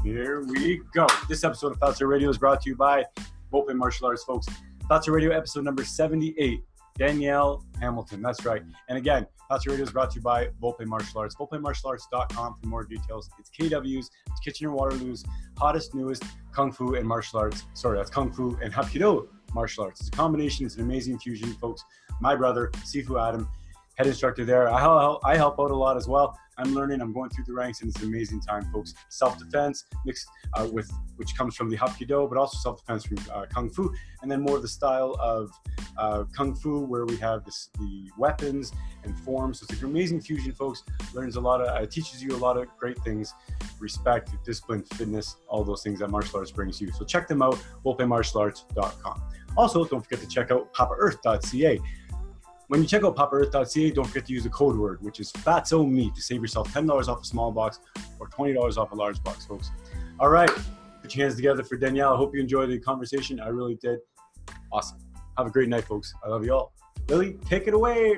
Here we go. This episode of Fatso Radio is brought to you by Volpe Martial Arts, folks. Fatso Radio episode number 78, Danielle Hamilton. That's right. And again, Fatso Radio is brought to you by Volpe Martial Arts. VolpeMartialArts.com for more details. It's KW's, it's Kitchener-Waterloo's hottest, newest Kung Fu and martial arts. Sorry, that's Kung Fu and Hapkido martial arts. It's a combination. It's an amazing fusion, folks. My brother, Sifu Adam, head instructor there. I help out a lot as well. I'm learning, I'm going through the ranks, and it's an amazing time, folks. Self-defense mixed with, which comes from the Hapkido, but also self-defense from Kung Fu, and then more of the style of Kung Fu, where we have the weapons and forms. So it's an amazing fusion, folks. Learns a lot of, teaches you a lot of great things, respect, discipline, fitness, all those things that martial arts brings you. So check them out, VolpeMartialArts.com. Also, don't forget to check out PapaEarth.ca. When you check out PapaEarth.ca, don't forget to use the code word, which is FATSOME, to save yourself $10 off a small box or $20 off a large box, folks. All right, put your hands together for Danielle. I hope you enjoyed the conversation. I really did. Awesome. Have a great night, folks. I love you all. Lily, take it away.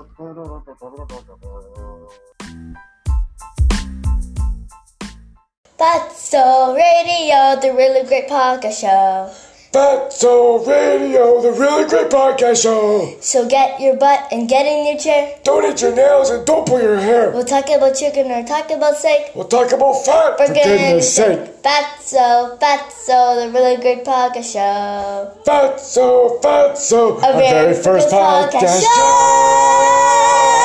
Fatso Radio, the really great podcast show. Fatso Radio, the really great podcast show. So get your butt and get in your chair. Don't eat your nails and don't pull your hair. We'll talk about chicken or talk about steak. We'll talk about fat, for goodness sake. Fatso, the really great podcast show. Fatso, our very first podcast show.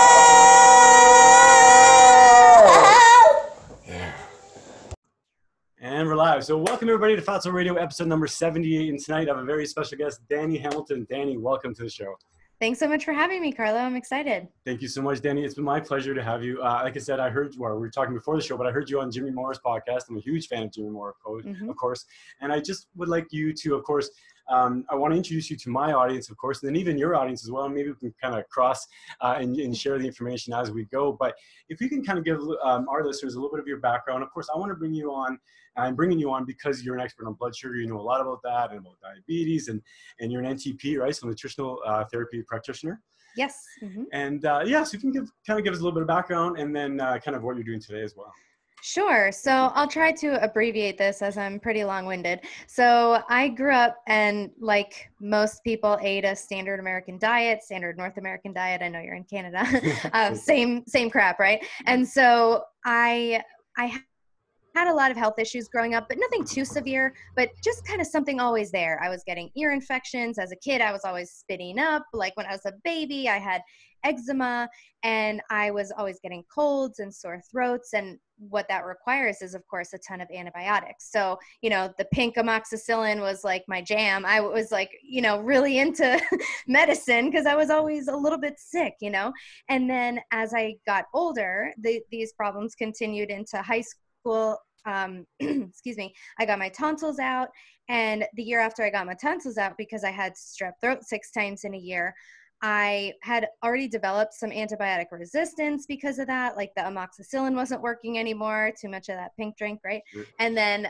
And we're live. So welcome everybody to Fatso Radio episode number 78. And tonight I have a very special guest, Danny Hamilton. Danny, welcome to the show. Thanks so much for having me, Carlo. I'm excited. Thank you so much, Danny. It's been my pleasure to have you. Like I said, we were talking before the show, but I heard you on Jimmy Moore's podcast. I'm a huge fan of Jimmy Moore, of course. And I just would like you to, of course, I want to introduce you to my audience, of course, and then even your audience as well. Maybe we can kind of cross and share the information as we go. But if you can kind of give our listeners a little bit of your background. Of course, I want to bring you on. I'm bringing you on because you're an expert on blood sugar. You know a lot about that and about diabetes, and you're an NTP, right? So nutritional therapy practitioner. Yes. Mm-hmm. And so you can give us a little bit of background and then kind of what you're doing today as well. Sure. So I'll try to abbreviate this as I'm pretty long-winded. So I grew up and, like most people, ate a standard American diet, standard North American diet. I know you're in Canada. Same crap, right? And so I had a lot of health issues growing up, but nothing too severe, but just kind of something always there. I was getting ear infections. As a kid, I was always spitting up. Like when I was a baby, I had eczema, and I was always getting colds and sore throats. And what that requires is, of course, a ton of antibiotics. So, the pink amoxicillin was like my jam. I was like, really into medicine because I was always a little bit sick, And then as I got older, these problems continued into high school. Excuse me, I got my tonsils out, and the year after I got my tonsils out, because I had strep throat 6 times in a year, I had already developed some antibiotic resistance because of that. Like the amoxicillin wasn't working anymore, too much of that pink drink, right? And then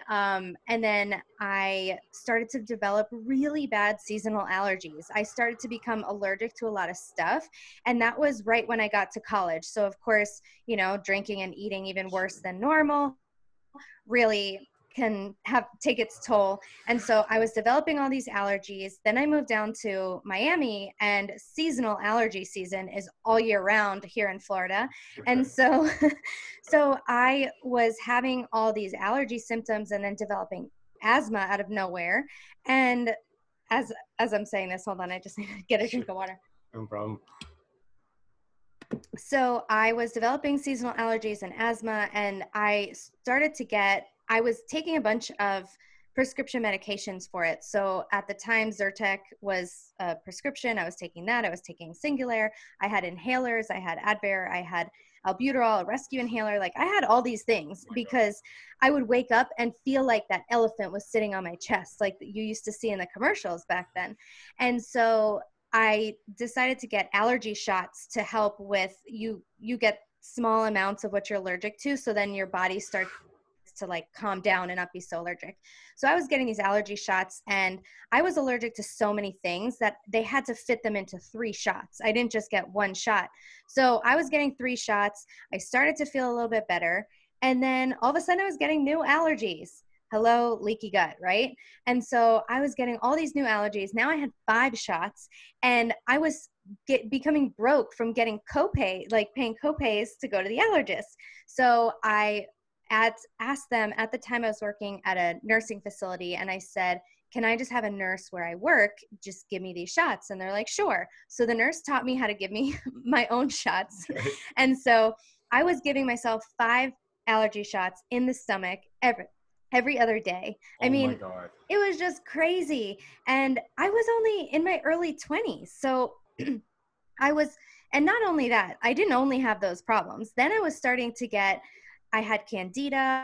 I started to develop really bad seasonal allergies. I started to become allergic to a lot of stuff, and that was right when I got to college. So of course, drinking and eating even worse than normal really can take its toll. And so I was developing all these allergies. Then I moved down to Miami, and seasonal allergy season is all year round here in Florida. And so I was having all these allergy symptoms and then developing asthma out of nowhere. And as I'm saying this, hold on, I just need to get a drink of water. No problem. So I was developing seasonal allergies and asthma, and I was taking a bunch of prescription medications for it. So at the time, Zyrtec was a prescription. I was taking that. I was taking Singulair. I had inhalers. I had Advair. I had albuterol, a rescue inhaler. Like I had all these things because I would wake up and feel like that elephant was sitting on my chest, like you used to see in the commercials back then. And so I decided to get allergy shots to help with you get small amounts of what you're allergic to. So then your body starts to like calm down and not be so allergic. So I was getting these allergy shots, and I was allergic to so many things that they had to fit them into 3 shots. I didn't just get 1 shot. So I was getting 3 shots. I started to feel a little bit better. And then all of a sudden I was getting new allergies. Hello, leaky gut, right? And so I was getting all these new allergies. Now I had 5 shots, and I was becoming broke from getting paying copays to go to the allergist. So I asked them at the time I was working at a nursing facility, and I said, can I just have a nurse where I work just give me these shots? And they're like, sure. So the nurse taught me how to give me my own shots. Okay. And so I was giving myself 5 allergy shots in the stomach every other day. I mean, my God. it was just crazy. And I was only in my early 20s. So and not only that, I didn't only have those problems. Then I was starting to I had candida.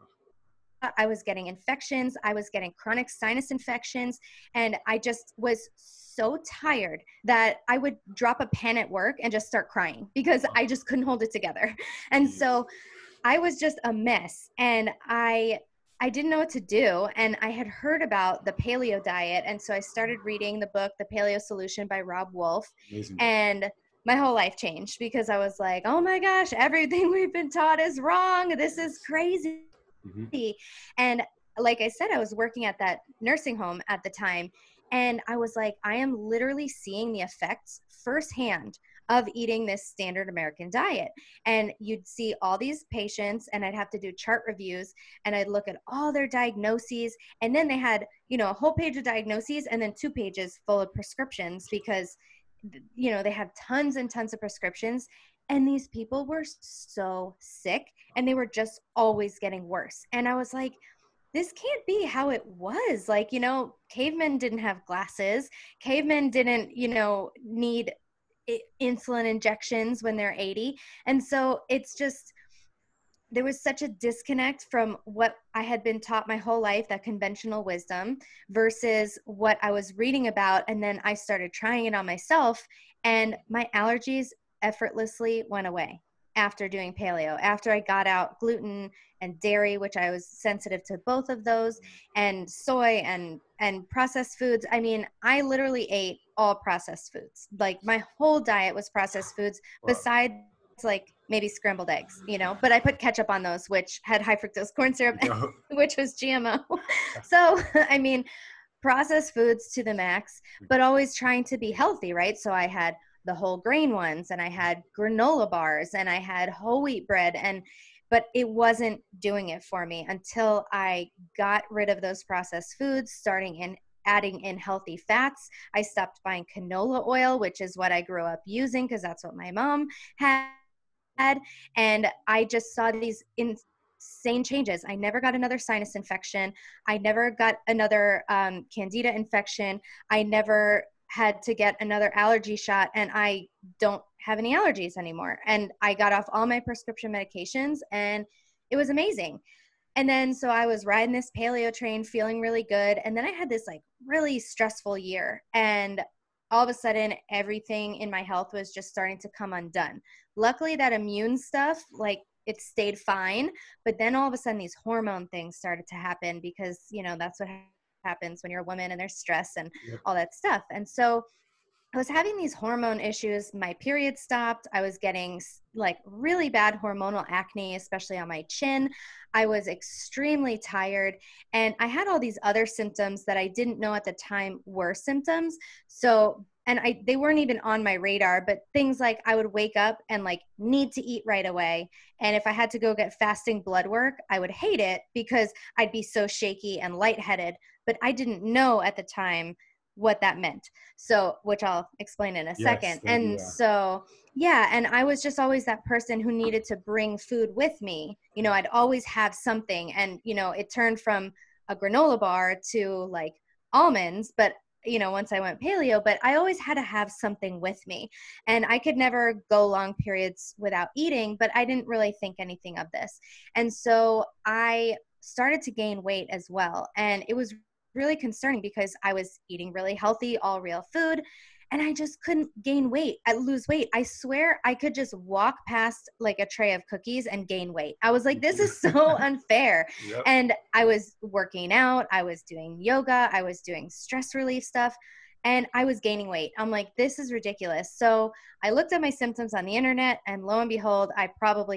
I was getting infections. I was getting chronic sinus infections. And I just was so tired that I would drop a pen at work and just start crying because I just couldn't hold it together. And so I was just a mess. And I didn't know what to do. And I had heard about the paleo diet. And so I started reading the book, The Paleo Solution by Rob Wolf. Amazing. And my whole life changed because I was like, oh my gosh, everything we've been taught is wrong. This is crazy. Mm-hmm. And like I said, I was working at that nursing home at the time. And I was like, I am literally seeing the effects firsthand of eating this standard American diet. And you'd see all these patients, and I'd have to do chart reviews, and I'd look at all their diagnoses. And then they had, a whole page of diagnoses and then 2 pages full of prescriptions because, they have tons and tons of prescriptions. And these people were so sick, and they were just always getting worse. And I was like, this can't be how it was. Like, cavemen didn't have glasses. Cavemen didn't, need insulin injections when they're 80. And so there was such a disconnect from what I had been taught my whole life, that conventional wisdom, versus what I was reading about. And then I started trying it on myself, and my allergies effortlessly went away after doing paleo, after I got out gluten and dairy, which I was sensitive to both of those, and soy and processed foods. I mean, I literally ate all processed foods. Like my whole diet was processed foods. Wow. Besides like maybe scrambled eggs, but I put ketchup on those, which had high fructose corn syrup, which was GMO. So, I mean, processed foods to the max, but always trying to be healthy, right? So I had the whole grain ones, and I had granola bars, and I had whole wheat bread, but it wasn't doing it for me until I got rid of those processed foods, adding in healthy fats. I stopped buying canola oil, which is what I grew up using because that's what my mom had. And I just saw these insane changes. I never got another sinus infection. I never got another candida infection. I never had to get another allergy shot, and I don't have any allergies anymore. And I got off all my prescription medications, and it was amazing. And then, so I was riding this paleo train, feeling really good. And then I had this like really stressful year, and all of a sudden everything in my health was just starting to come undone. Luckily that immune stuff, like it stayed fine, but then all of a sudden these hormone things started to happen because, that's what happens when you're a woman and there's stress and all that stuff. And so I was having these hormone issues. My period stopped. I was getting like really bad hormonal acne, especially on my chin. I was extremely tired, and I had all these other symptoms that I didn't know at the time were symptoms. So, and they weren't even on my radar, but things like I would wake up and like need to eat right away. And if I had to go get fasting blood work, I would hate it because I'd be so shaky and lightheaded, but I didn't know at the time what that meant. So, which I'll explain in a second. And so, and I was just always that person who needed to bring food with me. I'd always have something, and, it turned from a granola bar to like almonds, but once I went paleo, but I always had to have something with me, and I could never go long periods without eating, but I didn't really think anything of this. And so I started to gain weight as well. And it was really concerning because I was eating really healthy, all real food, and I just couldn't lose weight. I swear I could just walk past like a tray of cookies and gain weight. I was like, this is so unfair. Yep. And I was working out, I was doing yoga, I was doing stress relief stuff, and I was gaining weight. I'm like, this is ridiculous. So I looked at my symptoms on the internet, and lo and behold, I probably had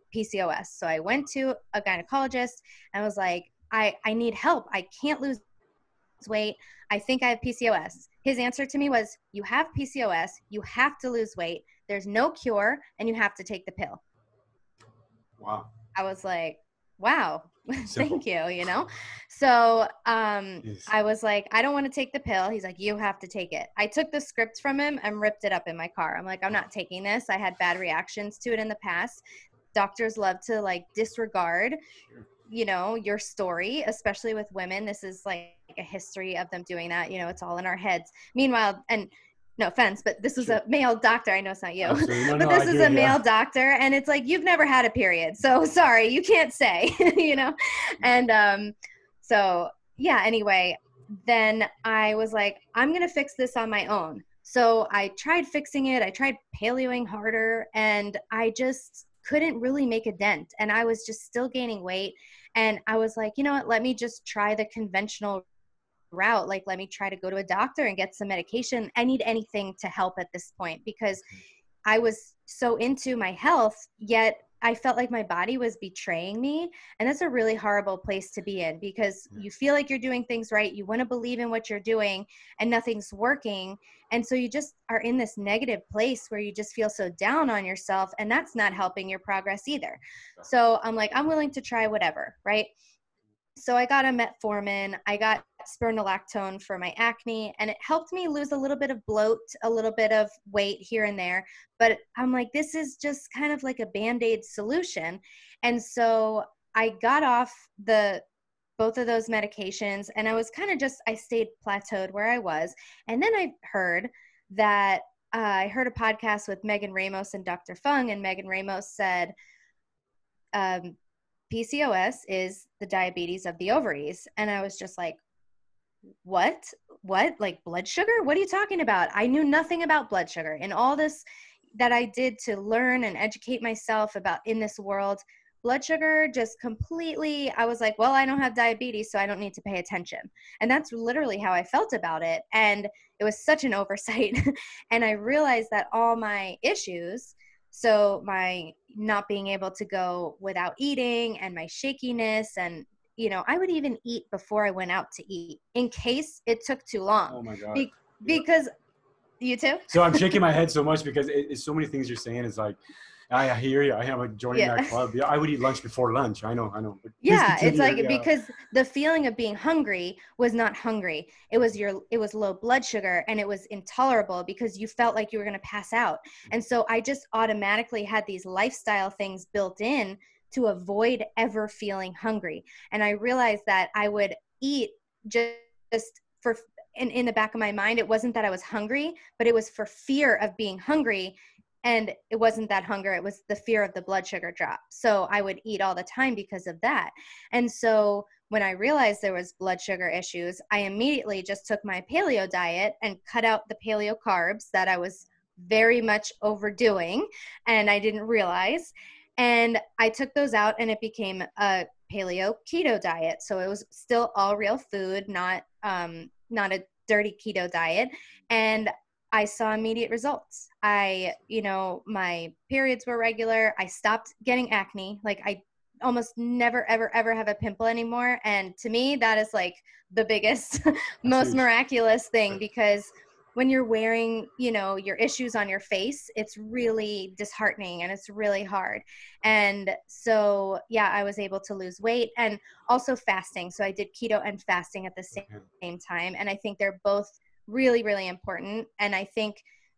PCOS. So I went to a gynecologist and was like, I need help. I can't lose weight. I think I have PCOS. His answer to me was, you have PCOS, you have to lose weight. There's no cure, and you have to take the pill. Wow. I was like, wow, thank you, you know? So I was like, I don't want to take the pill. He's like, you have to take it. I took the script from him and ripped it up in my car. I'm like, I'm not taking this. I had bad reactions to it in the past. Doctors love to like disregard, you know, your story, especially with women. This is like a history of them doing that. You know, it's all in our heads. Meanwhile, and no offense, but this was a male doctor. I know it's not you, but this is a male doctor. And it's like, you've never had a period. So sorry, you can't say, you know? And so yeah, anyway, then I was like, I'm going to fix this on my own. So I tried fixing it. I tried paleoing harder, and I just couldn't really make a dent. And I was just still gaining weight. And I was like, you know what, let me just try the conventional route. Like, let me try to go to a doctor and get some medication. I need anything to help at this point, because I was so into my health, yet I felt like my body was betraying me. And that's a really horrible place to be in, because you feel like you're doing things right. You want to believe in what you're doing, and nothing's working. And so you just are in this negative place where you just feel so down on yourself, and that's not helping your progress either. So I'm like, I'm willing to try whatever, right? So I got a metformin, I got spironolactone for my acne, and it helped me lose a little bit of bloat, a little bit of weight here and there. But I'm like, this is just kind of like a Band-Aid solution. And so I got off both of those medications, and I was kind of I stayed plateaued where I was. And then I heard that I heard a podcast with Megan Ramos and Dr. Fung, and Megan Ramos said, PCOS is the diabetes of the ovaries. And I was just like, what? Like blood sugar? What are you talking about? I knew nothing about blood sugar. And all this that I did to learn and educate myself about in this world, blood sugar just completely, I was like, well, I don't have diabetes, so I don't need to pay attention. And that's literally how I felt about it. And it was such an oversight. And I realized that all my issues, so my not being able to go without eating, and my shakiness, and, you know, I would even eat before I went out to eat in case it took too long. Oh my God. Because you too? So I'm shaking my head so much because it's so many things you're saying. It's like, I hear you. I am like joining that club. Yeah, I would eat lunch before lunch. I know. But yeah, it's like, because the feeling of being hungry was not hungry. It was low blood sugar, and it was intolerable because you felt like you were going to pass out. And so I just automatically had these lifestyle things built in to avoid ever feeling hungry. And I realized that I would eat just for, in the back of my mind, it wasn't that I was hungry, but it was for fear of being hungry. And it wasn't that hunger, it was the fear of the blood sugar drop. So I would eat all the time because of that. And so when I realized there was blood sugar issues, I immediately just took my paleo diet and cut out the paleo carbs that I was very much overdoing, and I didn't realize. And I took those out, and it became a paleo keto diet. So it was still all real food, not a dirty keto diet. And I saw immediate results. My periods were regular. I stopped getting acne. Like, I almost never, ever, ever have a pimple anymore. And to me, that is like the biggest, most miraculous thing, because when you're wearing, your issues on your face, it's really disheartening and it's really hard. And so, yeah, I was able to lose weight, and also fasting. So I did keto and fasting at the same time. And I think they're both really, really important. And I think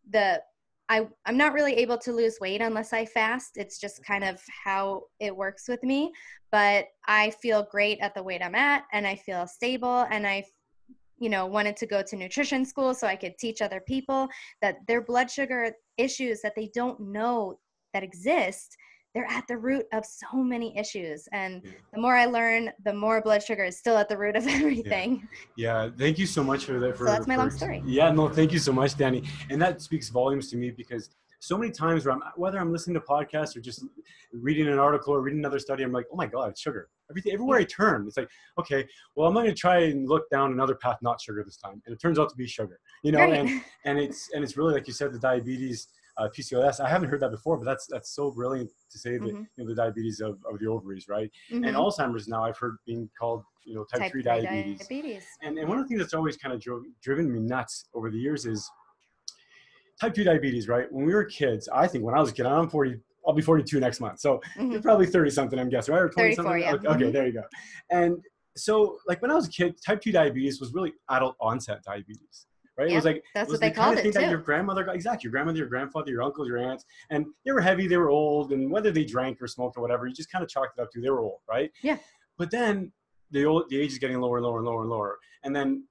I'm not really able to lose weight unless I fast. It's just kind of how it works with me. But I feel great at the weight I'm at, and I feel stable. And I wanted to go to nutrition school so I could teach other people that their blood sugar issues that they don't know that exist, they're at the root of so many issues. And the more I learn, the more blood sugar is still at the root of everything. Yeah. Thank you so much for that. So that's my long story. Yeah, no, thank you so much, Danny. And that speaks volumes to me, because so many times whether I'm listening to podcasts or just reading an article or reading another study, I'm like, oh my God, it's sugar. Everywhere I turn, it's like, okay, well, I'm going to try and look down another path, not sugar this time. And it turns out to be sugar, Right. and it's really, like you said, the diabetes PCOS. I haven't heard that before, but that's so brilliant to say that, Mm-hmm. the diabetes of the ovaries, right? Mm-hmm. And Alzheimer's now I've heard being called, type 3 diabetes. And one of the things that's always kind of driven me nuts over the years is type 2 diabetes, right? When we were kids, I think when I was a kid, I'm 40, I'll be 42 next month. So you're probably 30 something, I'm guessing, right? Or 20 something. Yeah. Okay, there you go. And so like when I was a kid, type 2 diabetes was really adult onset diabetes. Right? Yeah, it was like that's what they called it too. That your grandmother got, exactly, your grandmother, your grandfather, your uncles, your aunts, and they were heavy, they were old, and whether they drank or smoked or whatever, you just kind of chalked it up to they were old, right? Yeah. But then the age is getting lower and lower and lower and lower, and then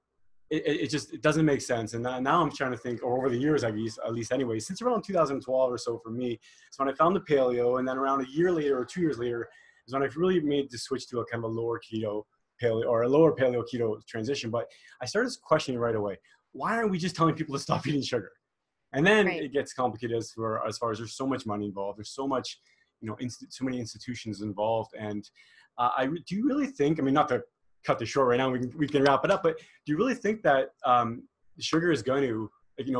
it doesn't make sense. And now I'm trying to think, or over the years, at least anyway, since around 2012 or so for me, so when I found the paleo, and then around a year later or 2 years later is when I really made the switch to a kind of a lower keto paleo or a lower paleo keto transition. But I started questioning right away, why aren't we just telling people to stop eating sugar? And then it gets complicated as far as there's so much money involved. There's so much, so many institutions involved. And do you really think, I mean, not to cut this short right now, we can wrap it up, but do you really think that sugar is going to,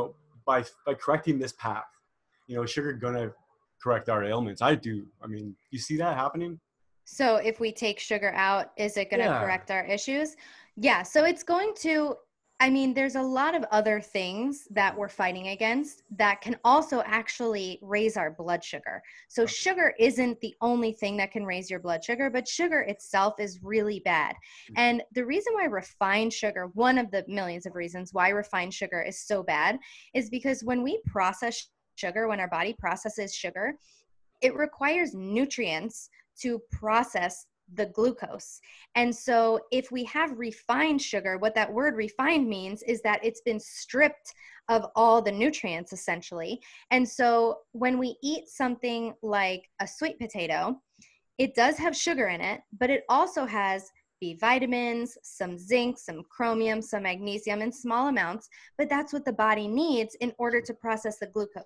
by correcting this path, sugar going to correct our ailments? I do. I mean, you see that happening? So if we take sugar out, is it going to correct our issues? Yeah. So it's going to, I mean, there's a lot of other things that we're fighting against that can also actually raise our blood sugar. So sugar isn't the only thing that can raise your blood sugar, but sugar itself is really bad. And the reason why refined sugar, one of the millions of reasons why refined sugar is so bad, is because when we process sugar, when our body processes sugar, it requires nutrients to process the glucose. And so if we have refined sugar, what that word refined means is that it's been stripped of all the nutrients essentially. And so when we eat something like a sweet potato, it does have sugar in it, but it also has B vitamins, some zinc, some chromium, some magnesium in small amounts, but that's what the body needs in order to process the glucose.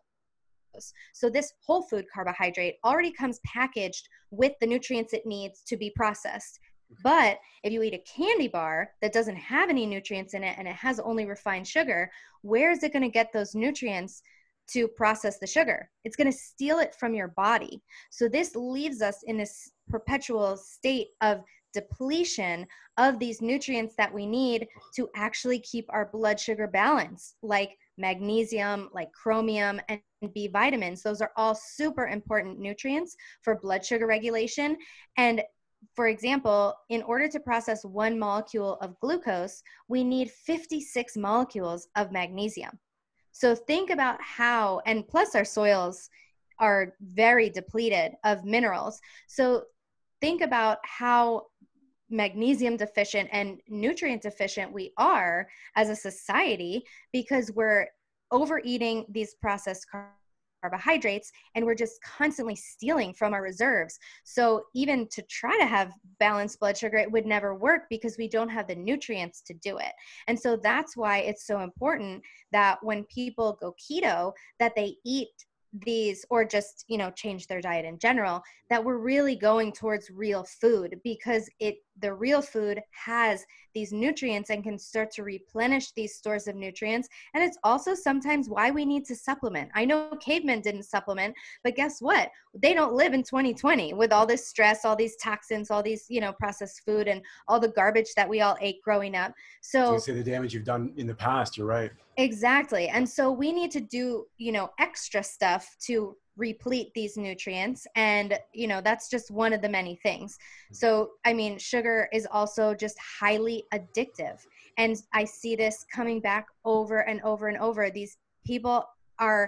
So this whole food carbohydrate already comes packaged with the nutrients it needs to be processed. But if you eat a candy bar that doesn't have any nutrients in it and it has only refined sugar, where is it going to get those nutrients to process the sugar? It's going to steal it from your body. So this leaves us in this perpetual state of depletion of these nutrients that we need to actually keep our blood sugar balanced, like magnesium, like chromium, and B vitamins. Those are all super important nutrients for blood sugar regulation. And for example, in order to process 1 molecule of glucose, we need 56 molecules of magnesium. So think about how, and plus our soils are very depleted of minerals. So think about how magnesium deficient and nutrient deficient we are as a society, because we're overeating these processed carbohydrates and we're just constantly stealing from our reserves. So even to try to have balanced blood sugar, it would never work because we don't have the nutrients to do it. And so that's why it's so important that when people go keto, that they eat these, or just, change their diet in general, that we're really going towards real food, because the real food has these nutrients and can start to replenish these stores of nutrients. And it's also sometimes why we need to supplement. I know cavemen didn't supplement, but guess what? They don't live in 2020 with all this stress, all these toxins, all these, processed food and all the garbage that we all ate growing up. So say the damage you've done in the past, you're right. Exactly. And so we need to do, extra stuff to replete these nutrients. And, that's just one of the many things. So, I mean, sugar is also just highly addictive. And I see this coming back over and over and over. These people are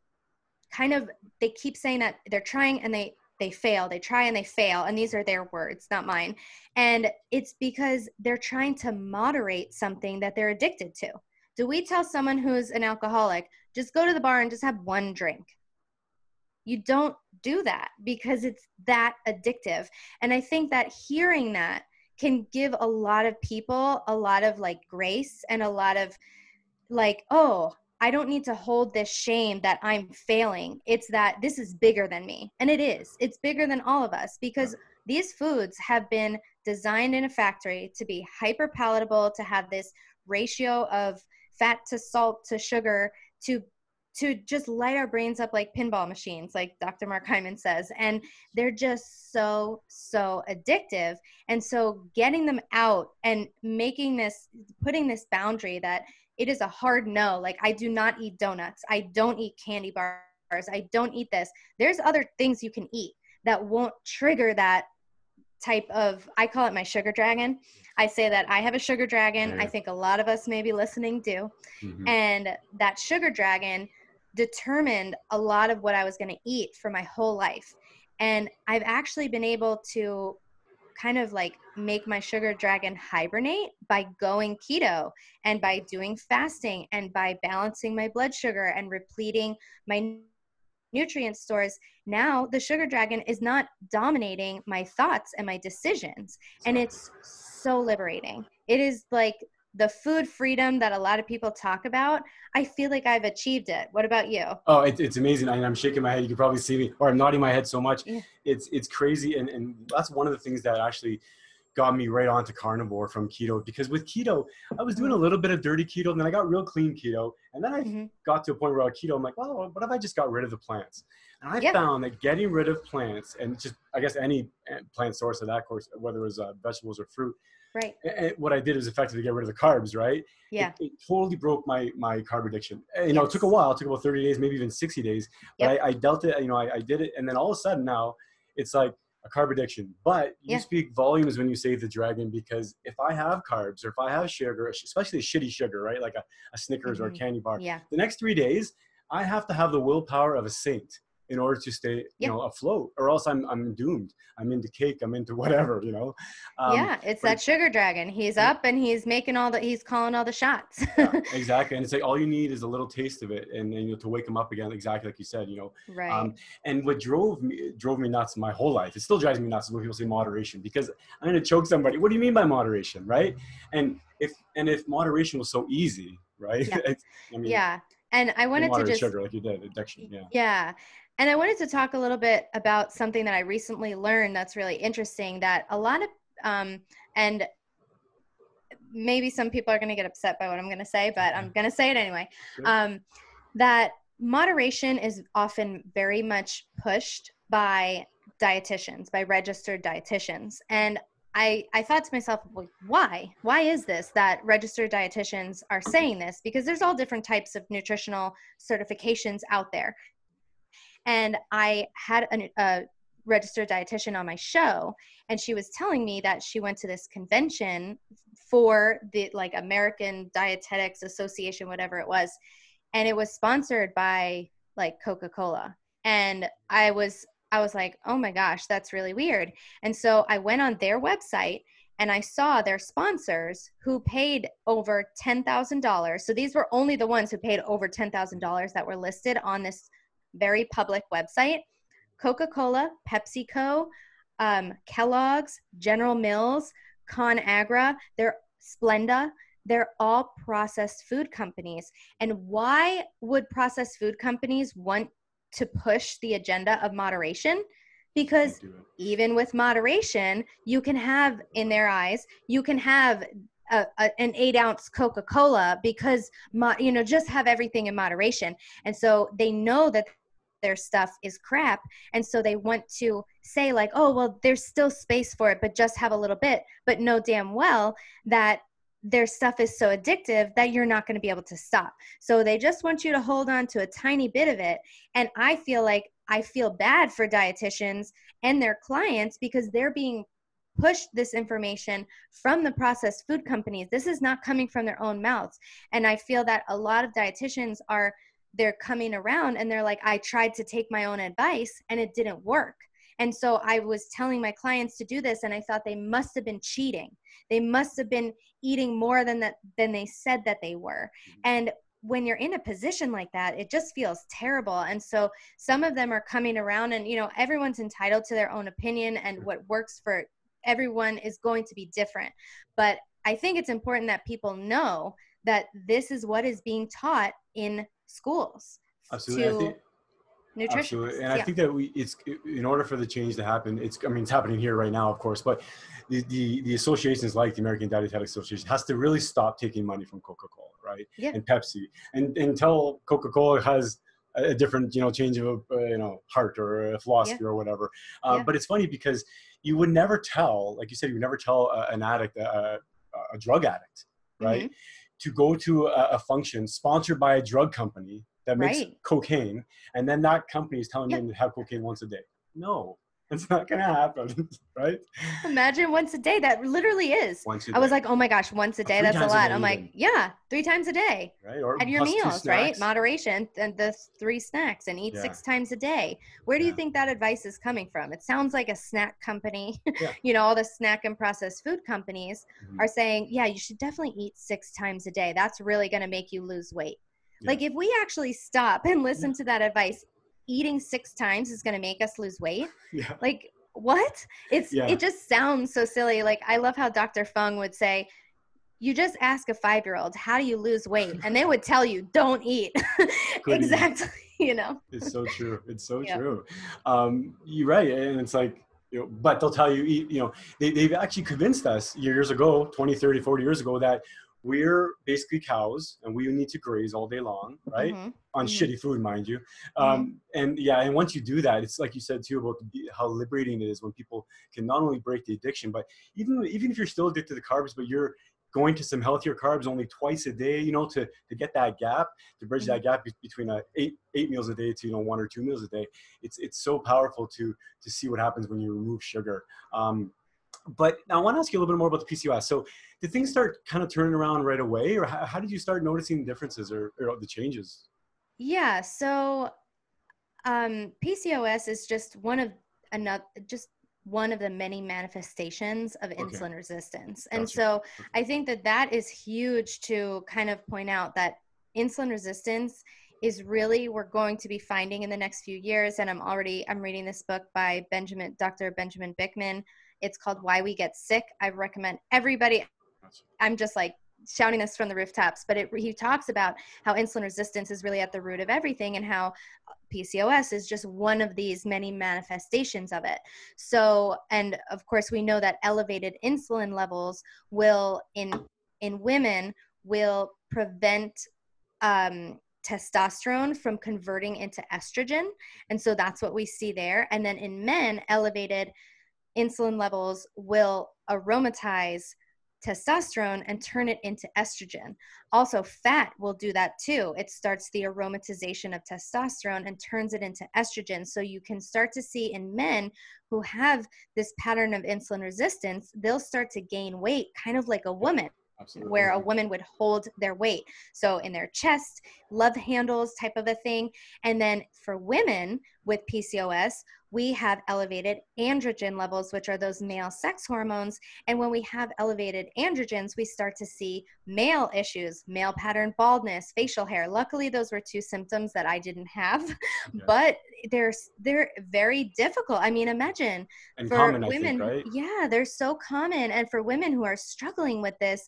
they keep saying that they're trying and they fail, they try and they fail. And these are their words, not mine. And it's because they're trying to moderate something that they're addicted to. Do we tell someone who's an alcoholic, just go to the bar and just have one drink? You don't do that because it's that addictive. And I think that hearing that can give a lot of people a lot of grace and a lot of oh, I don't need to hold this shame that I'm failing. It's that this is bigger than me. And it is. It's bigger than all of us, because these foods have been designed in a factory to be hyper palatable, to have this ratio of fat to salt to sugar, to to just light our brains up like pinball machines, like Dr. Mark Hyman says. And they're just so addictive. And so getting them out and putting this boundary that it is a hard no. Like, I do not eat donuts. I don't eat candy bars. I don't eat this. There's other things you can eat that won't trigger that type of, I call it my sugar dragon. I say that I have a sugar dragon. I think a lot of us maybe listening do. And that sugar dragon determined a lot of what I was going to eat for my whole life. And I've actually been able to kind of like make my sugar dragon hibernate by going keto and by doing fasting and by balancing my blood sugar and repleting my nutrient stores. Now the sugar dragon is not dominating my thoughts and my decisions. And it's so liberating. It is like the food freedom that a lot of people talk about. I feel like I've achieved it. What about you? Oh, it's amazing. I'm shaking my head. You can probably see me, or I'm nodding my head so much. Yeah. It's crazy. And that's one of the things that actually got me right onto carnivore from keto, because with keto, I was doing a little bit of dirty keto, and then I got real clean keto. And then I got to a point where keto, I'm like, oh, what if I just got rid of the plants? And I found that getting rid of plants, and just, I guess, any plant source of that, course, whether it was vegetables or fruit, right. And what I did is effectively get rid of the carbs, right? Yeah. It totally broke my carb addiction. You know, it took a while. It took about 30 days, maybe even 60 days. But I dealt it, I did it. And then all of a sudden now it's like a carb addiction. But you speak volumes when you say the dragon, because if I have carbs or if I have sugar, especially shitty sugar, right? Like a Snickers or a candy bar, the next 3 days, I have to have the willpower of a saint in order to stay, afloat, or else I'm doomed. I'm into cake. I'm into whatever, it's that sugar dragon. He's up and he's making he's calling all the shots. Exactly. And it's like, all you need is a little taste of it, and to wake him up again, exactly like you said, Right. And what drove me nuts my whole life, it still drives me nuts when people say moderation, because I'm going to choke somebody. What do you mean by moderation? Right. And if moderation was so easy, right? Yeah. And I wanted to just sugar, like you did, addiction. Yeah. And I wanted to talk a little bit about something that I recently learned that's really interesting, that a lot of, and maybe some people are going to get upset by what I'm going to say, but I'm going to say it anyway, that moderation is often very much pushed by dietitians, by registered dietitians. And I thought to myself, well, why? Why is this that registered dietitians are saying this? Because there's all different types of nutritional certifications out there. And I had a registered dietitian on my show, and she was telling me that she went to this convention for the American Dietetics Association, whatever it was. And it was sponsored by Coca-Cola. And I was like, oh my gosh, that's really weird. And so I went on their website and I saw their sponsors who paid over $10,000. So these were only the ones who paid over $10,000 that were listed on this very public website: Coca-Cola, PepsiCo, Kellogg's, General Mills, ConAgra, they're Splenda. They're all processed food companies. And why would processed food companies want to push the agenda of moderation? Because even with moderation, you can have, in their eyes, you can have an 8-ounce Coca-Cola, because, just have everything in moderation. And so they know that their stuff is crap. And so they want to say oh, well, there's still space for it, but just have a little bit, but know damn well that their stuff is so addictive that you're not going to be able to stop. So they just want you to hold on to a tiny bit of it. And I feel bad for dietitians and their clients, because they're being pushed this information from the processed food companies. This is not coming from their own mouths. And I feel that a lot of dietitians they're coming around and they're like, I tried to take my own advice and it didn't work. And so I was telling my clients to do this, and I thought they must have been cheating. They must have been eating more than they said that they were. And when you're in a position like that, it just feels terrible. And so some of them are coming around, and everyone's entitled to their own opinion, and what works for everyone is going to be different. But I think it's important that people know that this is what is being taught in schools. Absolutely. Absolutely. And I think that it's in order for the change to happen, it's happening here right now, of course, but the associations like the American Dietetics Association has to really stop taking money from Coca-Cola, right? Yeah. And Pepsi, and until Coca-Cola has a different, change of heart or a philosophy or whatever. Yeah. But it's funny because you would never tell, like you said, you would never tell an addict, a drug addict, right, Mm-hmm. to go to a function sponsored by a drug company that makes Right. cocaine, and then that company is telling Yeah. them to have cocaine once a day. No, it's not gonna happen, right? Imagine once a day. That literally is. Once a I was day. like, oh my gosh, once a Or day, 3 that's a times a lot. day I'm like, even. yeah, 3 times a day. Right? Or At your plus 2 meals, right? snacks. Moderation, and the 3 snacks, and eat Yeah. 6 times a day. Where do you Yeah. think that advice is coming from? It sounds like a snack company. Yeah. All the snack and processed food companies Mhm. are saying, yeah, you should definitely eat 6 times a day. That's really going to make you lose weight. Yeah. Like if we actually stop and listen to that advice, eating 6 times is going to make us lose weight. Yeah. Like what? It just sounds so silly. Like I love how Dr. Fung would say, you just ask a 5-year-old, how do you lose weight? And they would tell you, don't eat. Exactly. It's so true. It's so Yeah. true. You're right. And it's like, but they'll tell you, they've actually convinced us years ago, 20, 30, 40 years ago, that we're basically cows and we need to graze all day long, right? Mm-hmm. On Mm-hmm. shitty food, mind you. Mhm. And once you do that, it's like you said too about how liberating it is when people can not only break the addiction, but even if you're still addicted to carbs, but you're going to some healthier carbs only twice a day, to get that gap, to bridge that gap between eight meals a day to 1 or 2 meals a day. It's so powerful to see what happens when you remove sugar. But now I want to ask you a little bit more about the PCOS. So did things start kind of turning around right away, or how did you start noticing differences or the changes? Yeah. So PCOS is just one of the many manifestations of insulin resistance. And Gotcha. so I think that is huge to kind of point out that insulin resistance is really, we're going to be finding in the next few years. And I'm reading this book by Dr. Benjamin Bickman. It's called Why We Get Sick. I recommend everybody. Gotcha. I'm just like shouting this from the rooftops, but he talks about how insulin resistance is really at the root of everything and how PCOS is just one of these many manifestations of it. So, and of course we know that elevated insulin levels will in women will prevent testosterone from converting into estrogen. And so that's what we see there. And then in men, elevated insulin levels will aromatize testosterone and turn it into estrogen. Also, fat will do that too. It starts the aromatization of testosterone and turns it into estrogen. So you can start to see in men who have this pattern of insulin resistance, they'll start to gain weight kind of like a woman. Absolutely. Where a woman would hold their weight. So in their chest, love handles type of a thing. And then for women with PCOS, we have elevated androgen levels, which are those male sex hormones. And when we have elevated androgens, we start to see male issues, male pattern baldness, facial hair. Luckily, those were 2 symptoms that I didn't have, but they're very difficult. I mean, imagine and for common, women, I think, right? Yeah, they're so common. And for women who are struggling with this,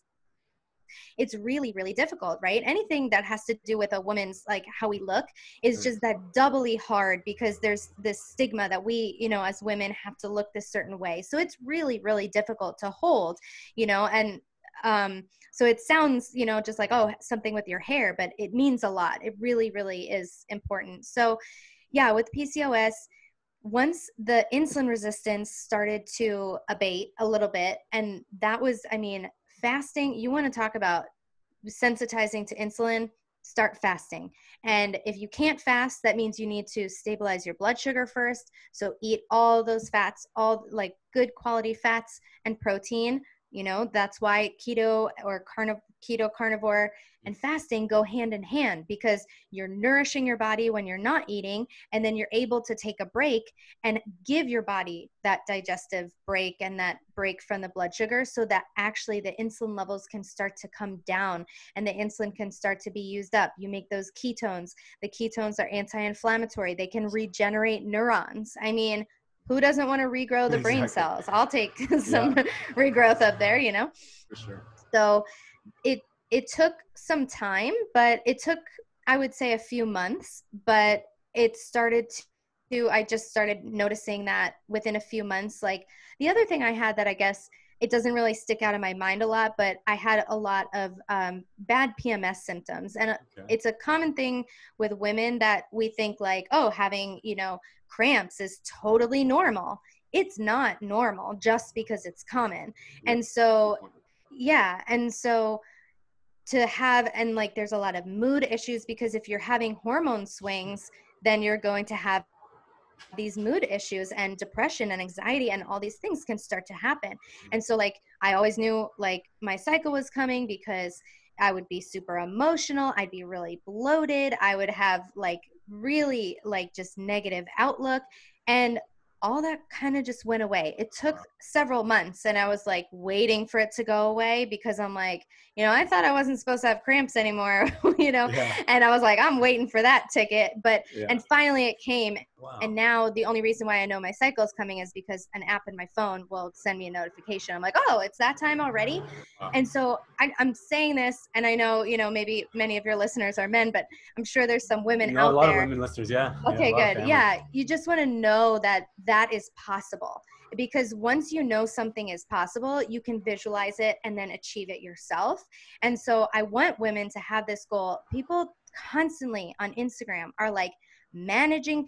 it's really, really difficult, right? Anything that has to do with a woman's, like how we look, is just that doubly hard because there's this stigma that we, as women have to look this certain way. So it's really, really difficult to hold, and so it sounds, just like, oh, something with your hair, but it means a lot. It really, really is important. So yeah, with PCOS, once the insulin resistance started to abate a little bit, and that was, fasting, you want to talk about sensitizing to insulin, start fasting. And if you can't fast, that means you need to stabilize your blood sugar first. So eat all those fats, all like good quality fats and protein. That's why keto or keto carnivore and fasting go hand in hand, because you're nourishing your body when you're not eating, and then you're able to take a break and give your body that digestive break and that break from the blood sugar, so that actually the insulin levels can start to come down and the insulin can start to be used up. You make those ketones. The ketones are anti-inflammatory. They can regenerate neurons. Who doesn't want to regrow the brain cells? I'll take some regrowth up there, For sure. So it took some time, but it took, I would say, a few months, but it started I just started noticing that within a few months. Like the other thing I had that I guess it doesn't really stick out in my mind a lot, but I had a lot of bad PMS symptoms. And it's a common thing with women that we think like, oh, having, cramps is totally normal. It's not normal just because it's common. And so, to have, and like there's a lot of mood issues, because if you're having hormone swings, then you're going to have these mood issues, and depression and anxiety and all these things can start to happen. And so like I always knew like my cycle was coming because I would be super emotional, I'd be really bloated, I would have like really like just negative outlook, and all that kind of just went away. It took several months, and I was like waiting for it to go away, because I'm like, I thought I wasn't supposed to have cramps anymore, and I was like, I'm waiting for that ticket. But, and finally it came. Wow. And now the only reason why I know my cycle is coming is because an app in my phone will send me a notification. I'm like, oh, it's that time already. Wow. And so I'm saying this, and I know, maybe many of your listeners are men, but I'm sure there's some women out there. A lot of women listeners, yeah. Okay, good. Yeah, you just want to know that that is possible, because once you know something is possible, you can visualize it and then achieve it yourself. And so I want women to have this goal. People constantly on Instagram are like, managing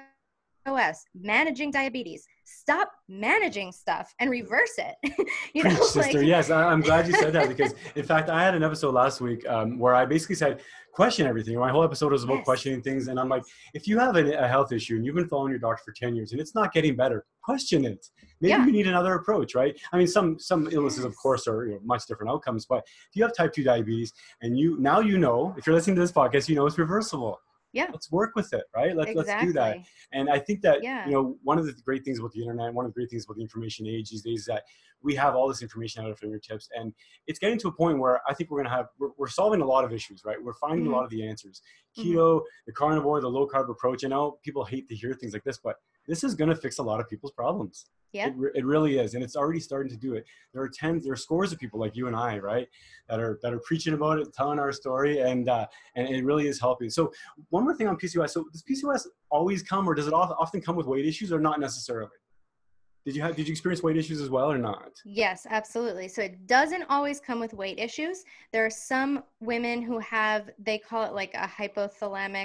PCOS, managing diabetes. Stop managing stuff and reverse it. Sister, yes, I'm glad you said that, because in fact, I had an episode last week where I basically said, question everything. My whole episode was about questioning things. And I'm like, if you have a health issue and you've been following your doctor for 10 years and it's not getting better, question it. Maybe you need another approach, right? I mean, some illnesses, of course, are much different outcomes. But if you have type 2 diabetes and if you're listening to this podcast, it's reversible. Yeah. Let's work with it, right? Let's do that. And I think that, one of the great things about the internet, one of the great things about the information age these days is that we have all this information at our fingertips, and it's getting to a point where I think we're solving a lot of issues, right? We're finding a lot of the answers. Keto, the carnivore, the low carb approach. I know people hate to hear things like this, but this is going to fix a lot of people's problems. Yeah. It really is. And it's already starting to do it. There are scores of people like you and I, right, that are preaching about it, telling our story, and it really is helping. So one more thing on PCOS. So does PCOS always come, or does it often come with weight issues, or not necessarily? Did you experience weight issues as well, or not? Yes, absolutely. So it doesn't always come with weight issues. There are some women who they call it like a hypothalamic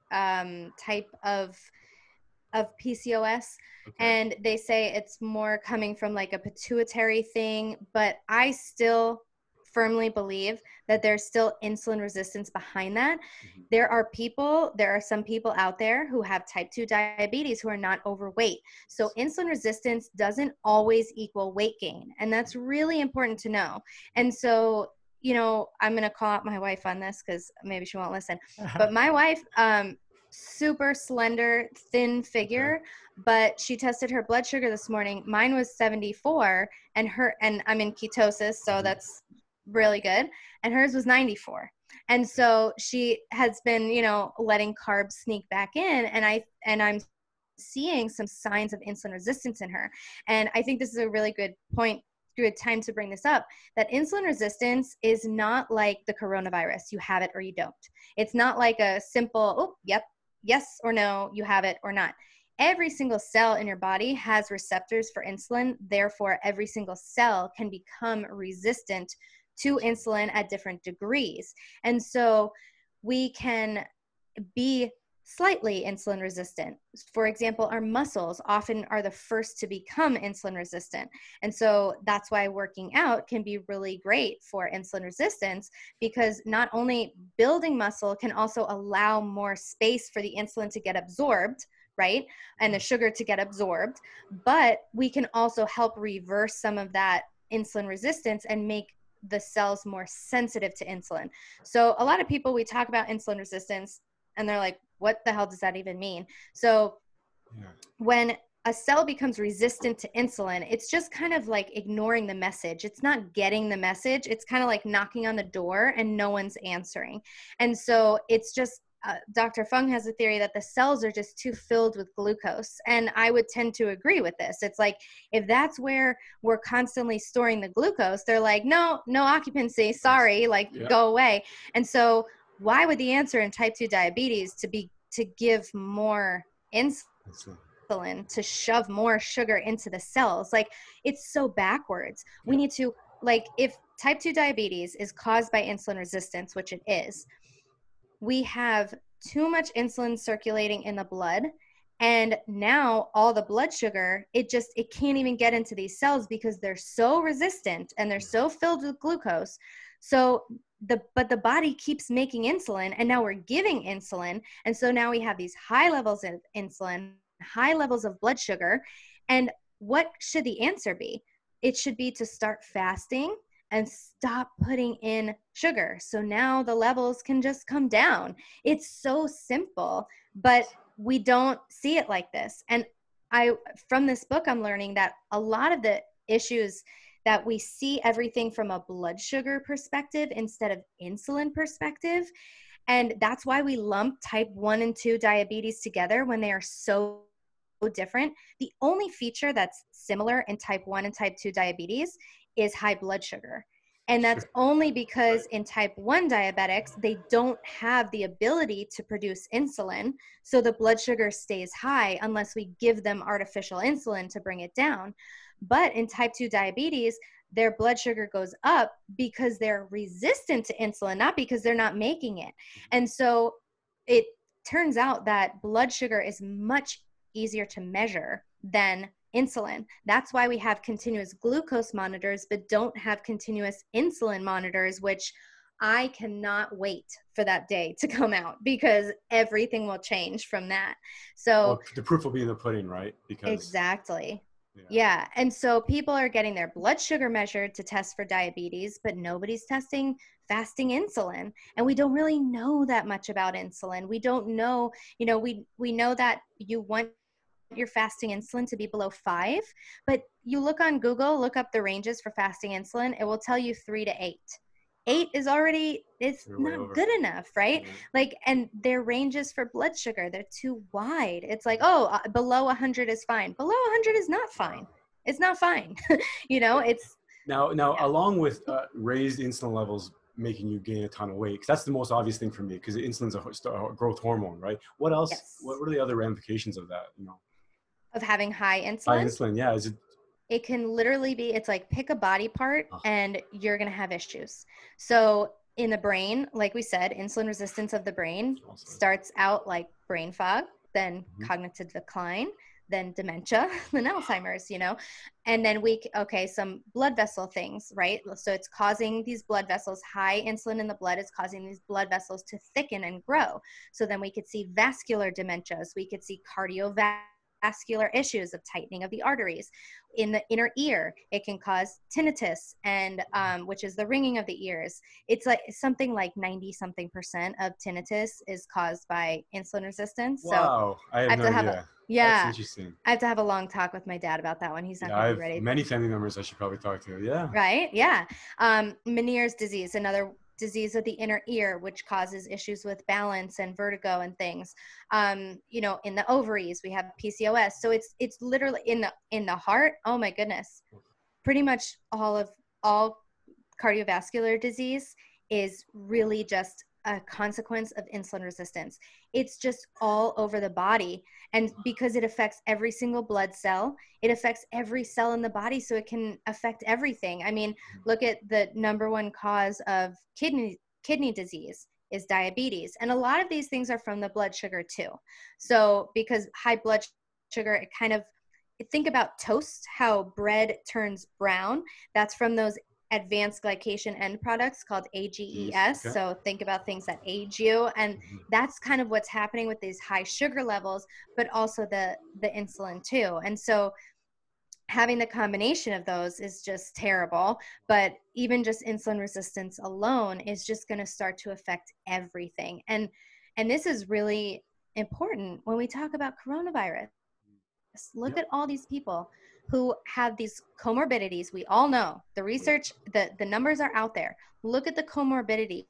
type of PCOS. Okay. And they say it's more coming from like a pituitary thing, but I still firmly believe that there's still insulin resistance behind that. Mm-hmm. There are some people out there who have type 2 diabetes who are not overweight. So insulin resistance doesn't always equal weight gain. And that's really important to know. And so, I'm going to call out my wife on this because maybe she won't listen, but my wife, super slender, thin figure, but she tested her blood sugar this morning. Mine was 74, and I'm in ketosis, so that's really good. And hers was 94. And so she has been, letting carbs sneak back in, and I'm seeing some signs of insulin resistance in her. And I think this is a really good time to bring this up, that insulin resistance is not like the coronavirus. You have it or you don't. It's not like a simple, yes or no, you have it or not. Every single cell in your body has receptors for insulin. Therefore, every single cell can become resistant to insulin at different degrees. And so we can be slightly insulin resistant. For example, our muscles often are the first to become insulin resistant. And so that's why working out can be really great for insulin resistance, because not only building muscle can also allow more space for the insulin to get absorbed, right? And the sugar to get absorbed, but we can also help reverse some of that insulin resistance and make the cells more sensitive to insulin. So a lot of people, we talk about insulin resistance and they're like, what the hell does that even mean? So when a cell becomes resistant to insulin, it's just kind of like ignoring the message. It's not getting the message. It's kind of like knocking on the door and no one's answering. And so it's just, Dr. Fung has a theory that the cells are just too filled with glucose. And I would tend to agree with this. It's like, if that's where we're constantly storing the glucose, they're like, no occupancy, sorry, go away. And so why would the answer in type 2 diabetes to give more insulin insulin to shove more sugar into the cells. Like, it's so backwards. We need to, like, if type 2 diabetes is caused by insulin resistance, which it is, we have too much insulin circulating in the blood. And now all the blood sugar, it can't even get into these cells because they're so resistant and they're so filled with glucose. So but the body keeps making insulin, and now we're giving insulin. And so now we have these high levels of insulin, high levels of blood sugar. And what should the answer be? It should be to start fasting and stop putting in sugar. So now the levels can just come down. It's so simple, but we don't see it like this. And from this book, I'm learning that a lot of the issues that we see everything from a blood sugar perspective instead of insulin perspective. And that's why we lump type 1 and 2 diabetes together when they are so different. The only feature that's similar in type 1 and type 2 diabetes is high blood sugar. And that's only because in type 1 diabetics, they don't have the ability to produce insulin. So the blood sugar stays high unless we give them artificial insulin to bring it down. But in type 2 diabetes, their blood sugar goes up because they're resistant to insulin, not because they're not making it. And so it turns out that blood sugar is much easier to measure than insulin. That's why we have continuous glucose monitors, but don't have continuous insulin monitors, which I cannot wait for that day to come out because everything will change from that. So well, the proof will be in the pudding, right? Because exactly. Yeah. And so people are getting their blood sugar measured to test for diabetes, but nobody's testing fasting insulin. And we don't really know that much about insulin. We don't know, we know that you want your fasting insulin to be below 5, but you look on Google, look up the ranges for fasting insulin, it will tell you 3 to 8. 8 is already, it's not good enough, right? Yeah. Like, and their ranges for blood sugar, they're too wide. It's like, below 100 is fine. Below 100 is not fine. It's not fine. It's now along with raised insulin levels making you gain a ton of weight, because that's the most obvious thing for me, because insulin's a growth hormone, right? What else? Yes. What are the other ramifications of that? Of having high insulin? High insulin, yeah. It can literally be, it's like pick a body part and you're going to have issues. So in the brain, like we said, insulin resistance of the brain starts out like brain fog, then cognitive decline, then dementia, then Alzheimer's, and then some blood vessel things, right? So it's causing these blood vessels, high insulin in the blood is causing these blood vessels to thicken and grow. So then we could see vascular dementias. We could see cardiovascular issues of tightening of the arteries. In the inner ear, it can cause tinnitus, and which is the ringing of the ears. It's like something like 90-something% of tinnitus is caused by insulin resistance. Wow, so I have no idea. That's interesting. I have to have a long talk with my dad about that one. He's not going to be ready. Many family members I should probably talk to. Yeah. Right. Yeah. Meniere's disease, another disease of the inner ear, which causes issues with balance and vertigo and things. In the ovaries, we have PCOS. So it's literally in the heart. Oh my goodness. Pretty much all cardiovascular disease is really just a consequence of insulin resistance. It's just all over the body. And because it affects every single blood cell, it affects every cell in the body. So it can affect everything. I mean, look at the number one cause of kidney disease is diabetes. And a lot of these things are from the blood sugar too. So because high blood sugar, it kind of, think about toast, how bread turns brown. That's from those advanced glycation end products called AGEs. Okay. So think about things that age you. And that's kind of what's happening with these high sugar levels, but also the insulin too. And so having the combination of those is just terrible. But even just insulin resistance alone is just going to start to affect everything. And this is really important when we talk about coronavirus. Look at all these people who have these comorbidities. We all know the research, the numbers are out there. Look at the comorbidities.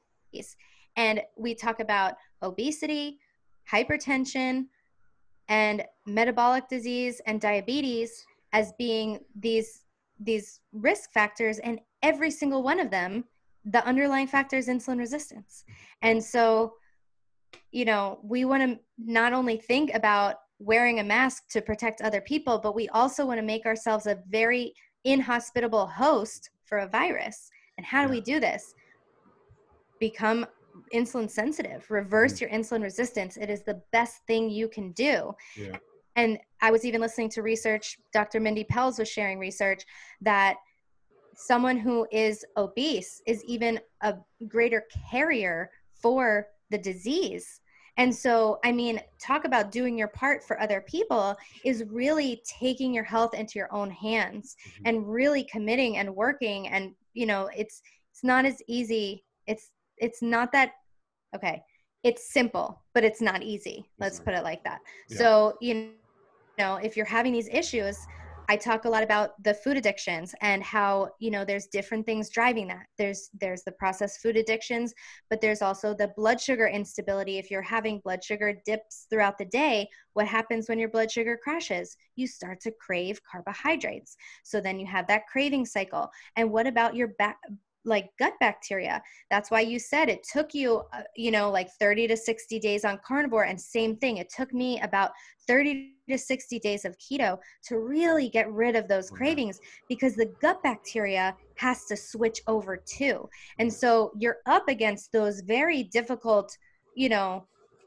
And we talk about obesity, hypertension, and metabolic disease and diabetes as being these risk factors. And every single one of them, the underlying factor is insulin resistance. And so, we want to not only think about wearing a mask to protect other people, but we also want to make ourselves a very inhospitable host for a virus. And how do we do this? Become insulin sensitive, reverse your insulin resistance. It is the best thing you can do. Yeah. And I was even listening to research, Dr. Mindy Pelz was sharing research that someone who is obese is even a greater carrier for the disease. And so, I mean, talk about doing your part for other people is really taking your health into your own hands and really committing and working. And, you know, it's not as easy. It's not that, okay, it's simple, but it's not easy. Let's put it like that. Yeah. So, you know, if you're having these issues, I talk a lot about the food addictions and how, you know, there's different things driving that. There's the processed food addictions, but there's also the blood sugar instability. If you're having blood sugar dips throughout the day, what happens when your blood sugar crashes? You start to crave carbohydrates. So then you have that craving cycle. And what about your gut bacteria? That's why you said it took you, you know, like 30 to 60 days on carnivore. And same thing, it took me about 30 to 60 days of keto to really get rid of those cravings, because the gut bacteria has to switch over too. And so you're up against those very difficult, you know,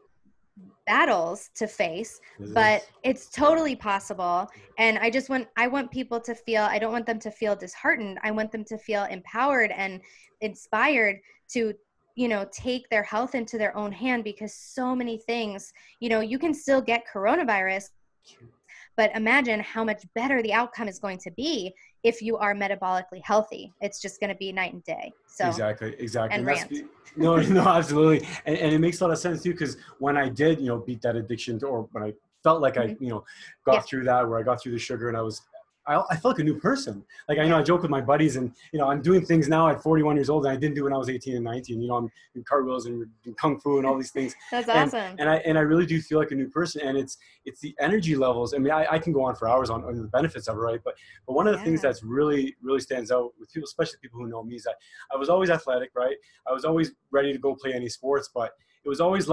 battles to face, but it's totally possible. And I want people to feel, I don't want them to feel disheartened. I want them to feel empowered and inspired to, you know, take their health into their own hand, because so many things, you know, you can still get coronavirus, but imagine how much better the outcome is going to be if you are metabolically healthy. It's just going to be night and day. So exactly. And rant. No, absolutely. And it makes a lot of sense too, because when I did, you know, beat that addiction or when I felt like I, you know, got through that, where I got through the sugar and I felt like a new person. Like, I know I joke with my buddies and, you know, I'm doing things now at 41 years old and I didn't do when I was 18 and 19. You know, I'm in cartwheels and kung fu and all these things. That's awesome. And I really do feel like a new person. And it's the energy levels. I mean, I can go on for hours on the benefits of it, right? But one of the things that's really, really stands out with people, especially people who know me, is that I was always athletic, right? I was always ready to go play any sports, but it was always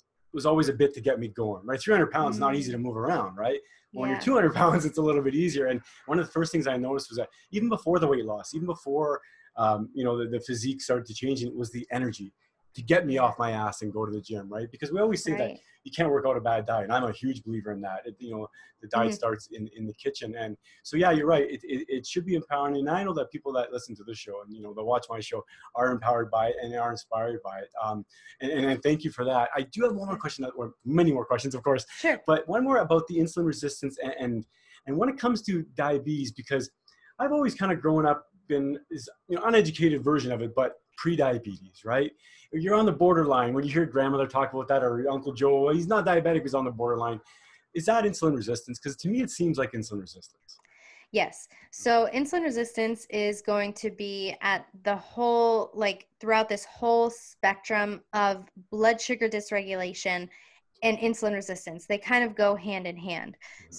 a bit to get me going, right? 300 pounds, not easy to move around, right? When you're 200 pounds, it's a little bit easier. And one of the first things I noticed was that even before the weight loss, even before, you know, the physique started to change, it was the energy to get me off my ass and go to the gym, right? Because we always say that you can't work out a bad diet. And I'm a huge believer in that. You know, the diet starts in the kitchen. And so, yeah, you're right. It should be empowering. And I know that people that listen to this show and, you know, that watch my show are empowered by it and are inspired by it. And thank you for that. I do have one more question, or many more questions, of course. Sure. But one more about the insulin resistance and when it comes to diabetes, because I've always kind of grown up been this, you know, uneducated version of it, but pre-diabetes, right? You're on the borderline. When you hear grandmother talk about that, or Uncle Joe, he's not diabetic, he's on the borderline. Is that insulin resistance? Because to me, it seems like insulin resistance. Yes. So insulin resistance is going to be at the whole, like throughout this whole spectrum of blood sugar dysregulation and insulin resistance. They kind of go hand in hand.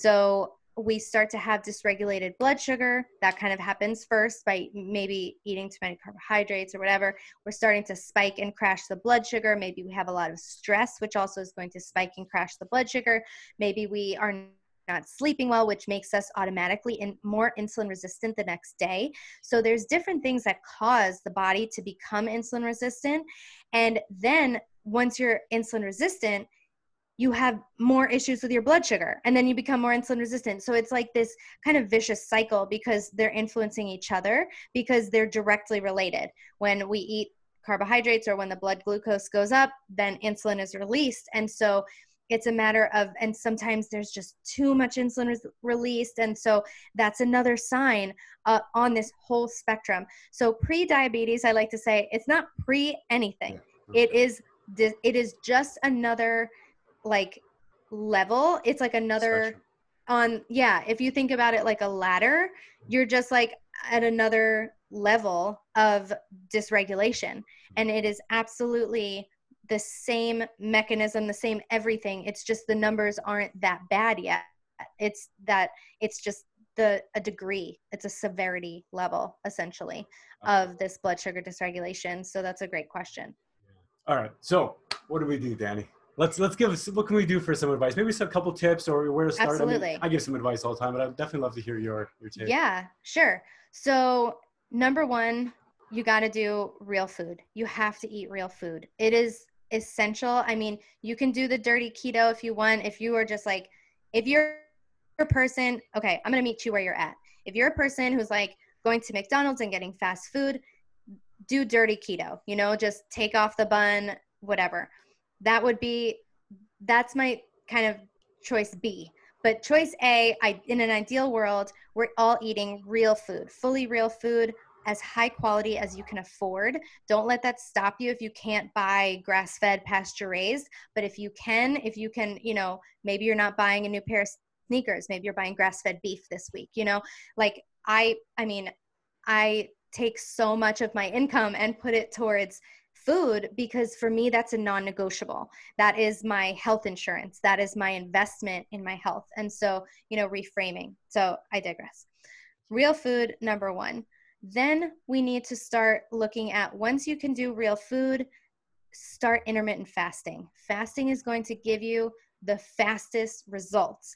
So we start to have dysregulated blood sugar. That kind of happens first by maybe eating too many carbohydrates or whatever. We're starting to spike and crash the blood sugar. Maybe we have a lot of stress, which also is going to spike and crash the blood sugar. Maybe we are not sleeping well, which makes us automatically more insulin resistant the next day. So there's different things that cause the body to become insulin resistant. And then once you're insulin resistant, you have more issues with your blood sugar, and then you become more insulin resistant. So it's like this kind of vicious cycle, because they're influencing each other, because they're directly related. When we eat carbohydrates or when the blood glucose goes up, then insulin is released. And so it's a matter of, and sometimes there's just too much insulin released. And so that's another sign on this whole spectrum. So pre-diabetes, I like to say, it's not pre anything. It is just another like level. It's like another if you think about it like a ladder, you're just like at another level of dysregulation. And it is absolutely the same mechanism, the same everything. It's just the numbers aren't that bad yet. It's just a degree. It's a severity level, essentially, of this blood sugar dysregulation. So that's a great question. All right. So what do we do, Danny? let's give us, what can we do for some advice? Maybe a couple tips or where to start. Absolutely. I mean, I give some advice all the time, but I'd definitely love to hear your take. Yeah, sure. So number one, you got to do real food. You have to eat real food. It is essential. I mean, you can do the dirty keto if you want. If you are just like, if you're a person, okay, I'm going to meet you where you're at. If you're a person who's like going to McDonald's and getting fast food, do dirty keto, you know, just take off the bun, whatever. That's my kind of choice B. But choice A, in an ideal world, we're all eating real food, fully real food, as high quality as you can afford. Don't let that stop you if you can't buy grass-fed, pasture-raised. But if you can, you know, maybe you're not buying a new pair of sneakers. Maybe you're buying grass-fed beef this week, you know? Like I mean, I take so much of my income and put it towards food because for me, that's a non-negotiable. That is my health insurance. That is my investment in my health. And so, you know, reframing. So I digress. Real food, number one. Then we need to start looking at, once you can do real food, start intermittent fasting. Fasting is going to give you the fastest results.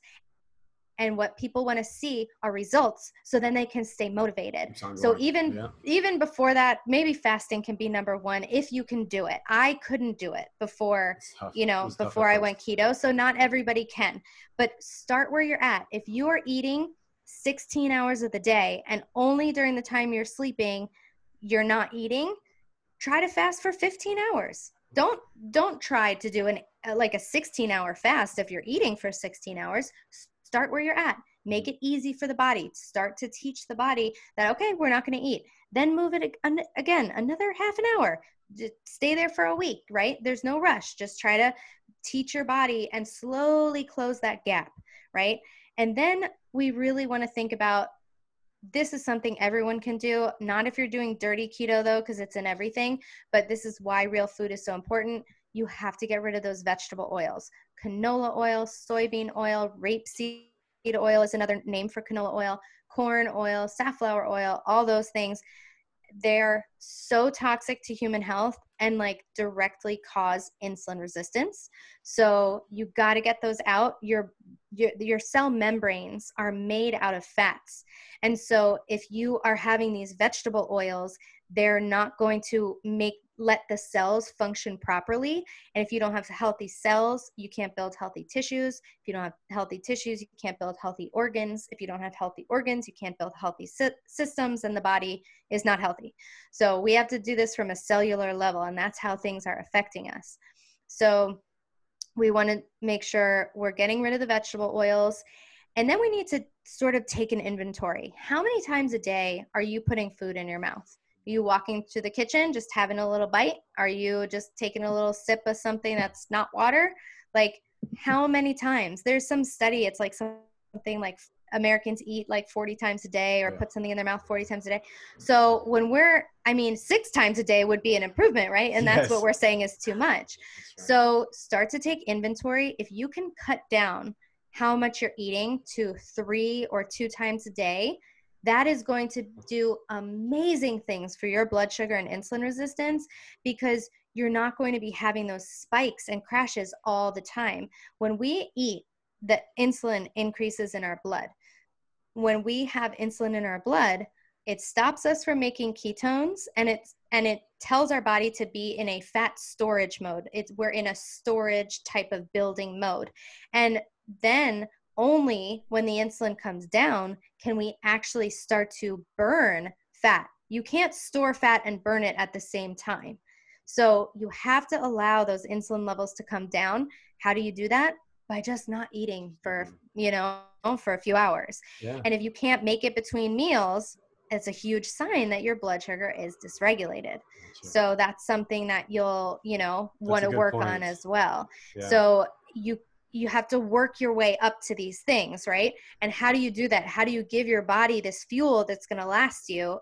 And what people want to see are results, so then they can stay motivated. So even before that, maybe fasting can be number one if you can do it. I couldn't do it before, you know, before I went keto. So not everybody can, but start where you're at. If you are eating 16 hours of the day and only during the time you're sleeping, you're not eating, try to fast for 15 hours. Don't try to do like a 16-hour fast if you're eating for 16 hours. Start where you're at. Make it easy for the body. Start to teach the body that, okay, we're not going to eat. Then move it again, another half an hour. Just stay there for a week, right? There's no rush. Just try to teach your body and slowly close that gap, right? And then we really want to think about, this is something everyone can do. Not if you're doing dirty keto though, because it's in everything, but this is why real food is so important. You have to get rid of those vegetable oils. Canola oil, soybean oil, rapeseed oil is another name for canola oil, corn oil, safflower oil, all those things. They're so toxic to human health and like directly cause insulin resistance. So you got to get those out. Your cell membranes are made out of fats. And so if you are having these vegetable oils, they're not going to let the cells function properly. And if you don't have healthy cells, you can't build healthy tissues. If you don't have healthy tissues, you can't build healthy organs. If you don't have healthy organs, you can't build healthy systems, and the body is not healthy. So we have to do this from a cellular level, and that's how things are affecting us. So we want to make sure we're getting rid of the vegetable oils. And then we need to sort of take an inventory. How many times a day are you putting food in your mouth? Are you walking to the kitchen, just having a little bite? Are you just taking a little sip of something that's not water? Like, how many times? There's some study, it's like something like Americans eat like 40 times a day or put something in their mouth 40 times a day. So when 6 times a day would be an improvement, right? And that's what we're saying is too much. Right. So start to take inventory. If you can cut down how much you're eating to 3 or 2 times a day, that is going to do amazing things for your blood sugar and insulin resistance, because you're not going to be having those spikes and crashes all the time. When we eat, the insulin increases in our blood. When we have insulin in our blood, it stops us from making ketones, and it tells our body to be in a fat storage mode. We're in a storage type of building mode. And then only when the insulin comes down can we actually start to burn fat. You can't store fat and burn it at the same time. So you have to allow those insulin levels to come down. How do you do that? By just not eating for a few hours. Yeah. And if you can't make it between meals, it's a huge sign that your blood sugar is dysregulated. Sure. So that's something that you'll, want to work on as well. Yeah. So you have to work your way up to these things, right? And how do you do that? How do you give your body this fuel that's going to last you?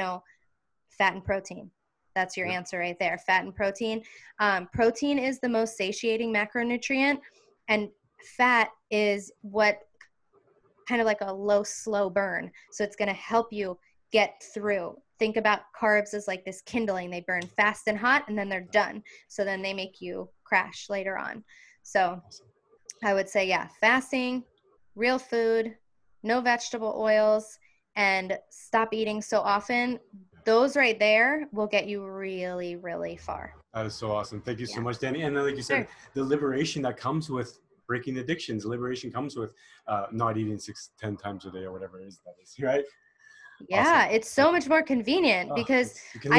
Fat and protein. That's your answer right there. Fat and protein. Protein is the most satiating macronutrient, and fat is what kind of like a low, slow burn. So it's going to help you get through. Think about carbs as like this kindling. They burn fast and hot, and then they're done. So then they make you crash later on. So I would say, yeah, fasting, real food, no vegetable oils, and stop eating so often. Those right there will get you really, really far. That is so awesome. Thank you so much, Danny. And then, like you said, the liberation that comes with breaking addictions, liberation comes with not eating 6-10 times a day or whatever it is that is, right? Yeah, it's so much more convenient because I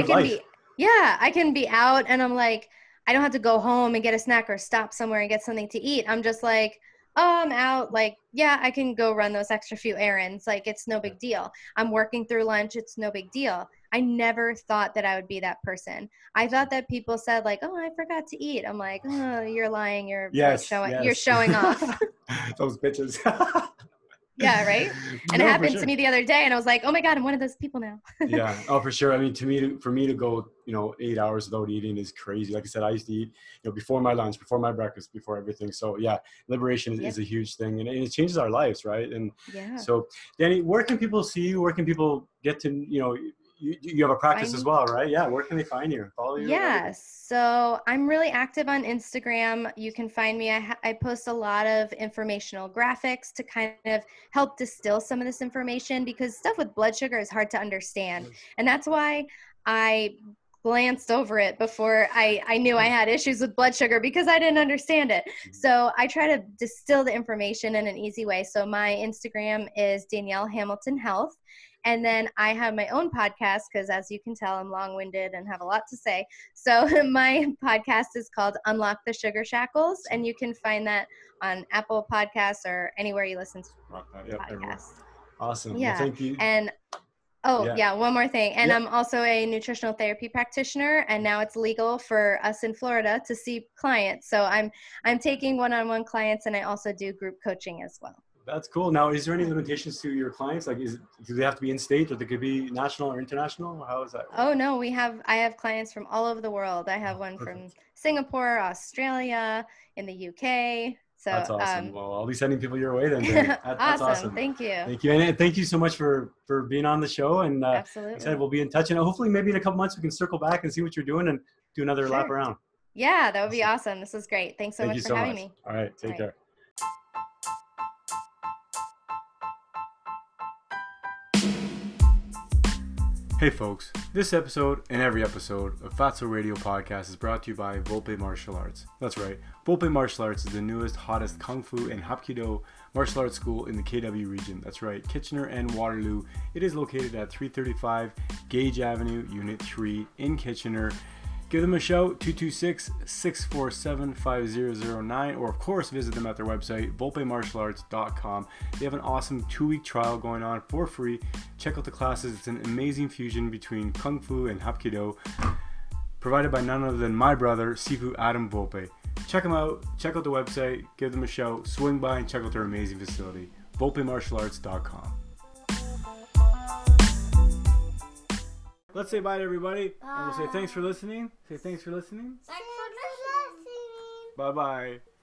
can be out and I'm like, I don't have to go home and get a snack or stop somewhere and get something to eat. I'm just like, oh, I'm out. Like, yeah, I can go run those extra few errands. Like, it's no big deal. I'm working through lunch. It's no big deal. I never thought that I would be that person. I thought that people said like, oh, I forgot to eat. I'm like, oh, you're lying. You're you're showing off. Those bitches. Yeah, right? And it happened to me the other day, and I was like, oh my God, I'm one of those people now. Yeah, oh, for sure. I mean, for me to go, 8 hours without eating is crazy. Like I said, I used to eat, before my lunch, before my breakfast, before everything. So yeah, liberation is a huge thing, and it changes our lives, right? And so, Danny, where can people see you? Where can people get to, you have a practice as well, right? Yeah. Where can they find you? Follow you? Yeah. So I'm really active on Instagram. You can find me. I post a lot of informational graphics to kind of help distill some of this information because stuff with blood sugar is hard to understand. And that's why I glanced over it before I knew I had issues with blood sugar because I didn't understand it. So I try to distill the information in an easy way. So my Instagram is Danielle Hamilton Health. And then I have my own podcast because as you can tell, I'm long-winded and have a lot to say. So my podcast is called Unlock the Sugar Shackles. And you can find that on Apple Podcasts or anywhere you listen to podcasts. Everywhere. Awesome. Yeah. Well, thank you. And one more thing. And I'm also a nutritional therapy practitioner, and now it's legal for us in Florida to see clients. So I'm taking one-on-one clients, and I also do group coaching as well. That's cool. Now, is there any limitations to your clients? Like, do they have to be in state, or they could be national or international? How is that? Oh no, I have clients from all over the world. I have one from Singapore, Australia, in the UK. So that's awesome. Well, I'll be sending people your way then. That's awesome. Thank you. Thank you, and thank you so much for being on the show. And absolutely, like I said, we'll be in touch, and hopefully, maybe in a couple months, we can circle back and see what you're doing and do another lap around. Yeah, that would be awesome. This was great. Thanks so much for having me. All right, take care. Hey folks, this episode and every episode of Fatso Radio Podcast is brought to you by Volpe Martial Arts. That's right, Volpe Martial Arts is the newest, hottest Kung Fu and Hapkido martial arts school in the KW region. That's right, Kitchener and Waterloo. It is located at 335 Gage Avenue, Unit 3 in Kitchener. Give them a shout, 226-647-5009, or of course visit them at their website, volpemartialarts.com. They have an awesome 2-week trial going on for free. Check out the classes. It's an amazing fusion between Kung Fu and Hapkido, provided by none other than my brother, Sifu Adam Volpe. Check them out, check out the website, give them a shout, swing by and check out their amazing facility, volpemartialarts.com. Let's say bye to everybody, and we'll say thanks for listening. Say thanks for listening. Thanks for listening. Bye-bye.